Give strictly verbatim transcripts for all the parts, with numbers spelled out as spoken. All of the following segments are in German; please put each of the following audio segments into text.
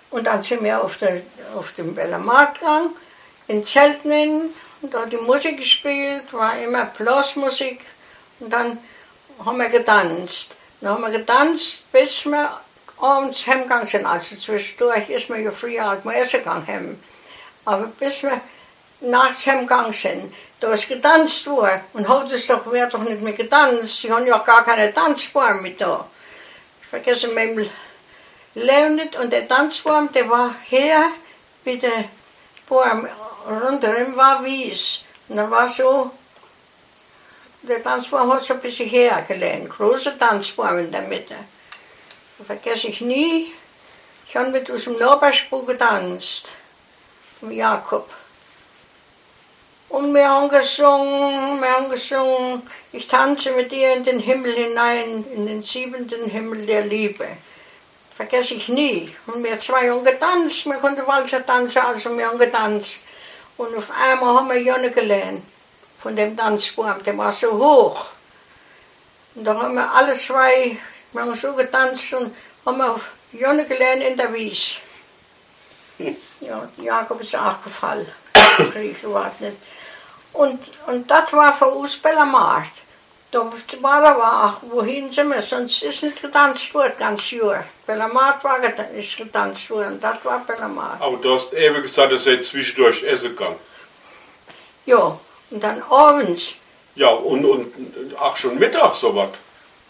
Und dann sind wir auf, der, auf dem Beller Markt gegangen, in Zelten, und da hat die Musik gespielt, war immer Blasmusik. Und dann haben wir getanzt. Dann haben wir getanzt, bis wir abends heimgegangen sind. Also zwischendurch ist man ja früher halt mal essen gegangen. Aber bis wir nachts heimgegangen sind, da ist getanzt worden. Und heute ist doch, wird doch nicht mehr getanzt. Die haben ja gar keine Tanzbaum mit da. Ich vergesse mein Leben nicht. Und der Tanzbaum, der war hier, wie der Baum rundherum war Wies. Und dann war so, der Tanzbaum hat so ein bisschen hergelehnt. Großer Tanzbaum in der Mitte. Das vergesse ich nie. Ich habe mit aus dem Nachbarspuk getanzt. Mit Jakob. Und wir haben gesungen, wir haben gesungen, ich tanze mit dir in den Himmel hinein, in den siebenten Himmel der Liebe. Vergesse ich nie. Und wir zwei haben getanzt, wir konnten Walzer tanzen, also wir haben getanzt. Und auf einmal haben wir Jonne gelernt, von dem Tanzbaum, der war so hoch. Und da haben wir alle zwei, wir haben so getanzt und haben wir Jonne gelernt in der Wies. Ja, Jakob ist auch gefallen. Ich weiß nicht. Und, und das war für uns Beller Markt. Da war aber auch, wohin sind wir, sonst ist nicht getanzt worden, ganz Jahr. Beller Markt war getanzt, ist getanzt worden, das war Beller Markt. Aber du hast eben gesagt, dass ihr zwischendurch essen kann. Ja, und dann abends. Ja, und, und auch schon mittags so was.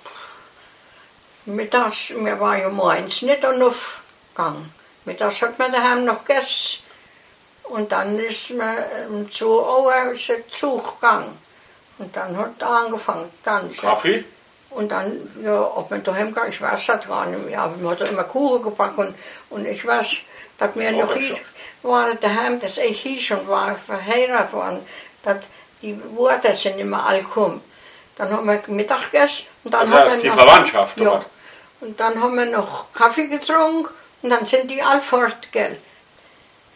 Mittags, wir waren ja morgens nicht aufgegangen. Mittags hat man daheim noch gegessen. Und dann ist man um zwei Uhr ist der Zug gegangen. Und dann hat er angefangen zu tanzen. Kaffee? Und dann, ja, ob man daheim ging, ich weiß das gar nicht mehr. Aber man hat immer Kuchen gebacken. Und, und ich weiß, dass wir noch hier waren daheim, dass ich hier schon war, verheiratet worden, dass die Worte sind immer alle gekommen. Dann haben wir Mittag gegessen. Und dann also haben das ist wir die noch, Verwandtschaft, ja, oder? und dann haben wir noch Kaffee getrunken. Und dann sind die alle fort, gell.